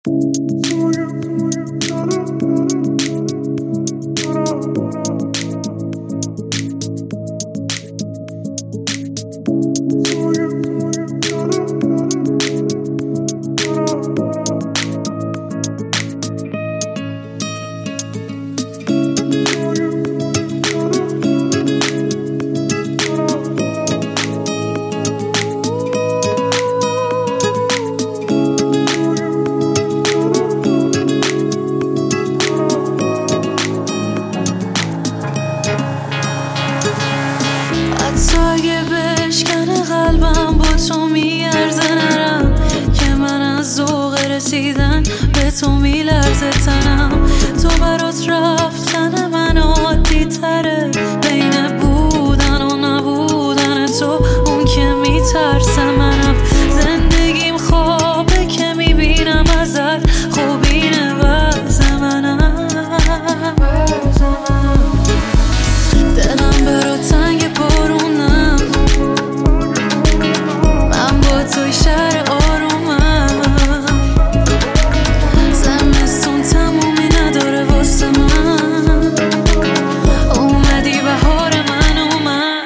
اگه بشکنه قلبم با تو میارزه نرم که من از ذوق رسیدن به تو میلرزه تنم. تو برات رفتن من عادی تره بین بودن و نبودن تو اون که میترسه منم. زندگیم خوابه که میبینم ازت خوبینه وضع منم. دلم برات تنگ بارونم من با توی شهر آرومم. زمستون تمومی نداره واسه من اومدی بهار من اومد.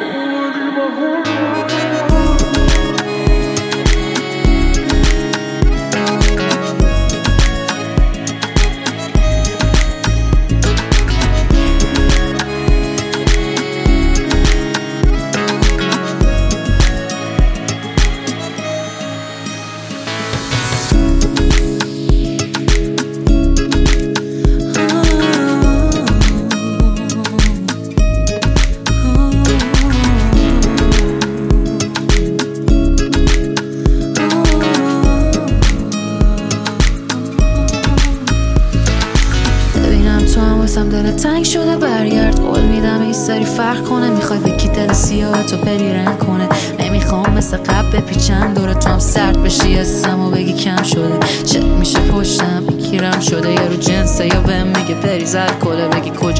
تو هم واسم دلت تنگ شده برگرد قول میدم این سری فرق کنه. میخوای بکی دل سیاه تو پری رنگ کنه. نمیخوام مثل قبل بپیچم دور تو هم سرد بشی اسم و بگی کم شده. چک میشه پشتم بگیرم شده یا رو جنسه یا بهم میگه پری زد کله بگی کجا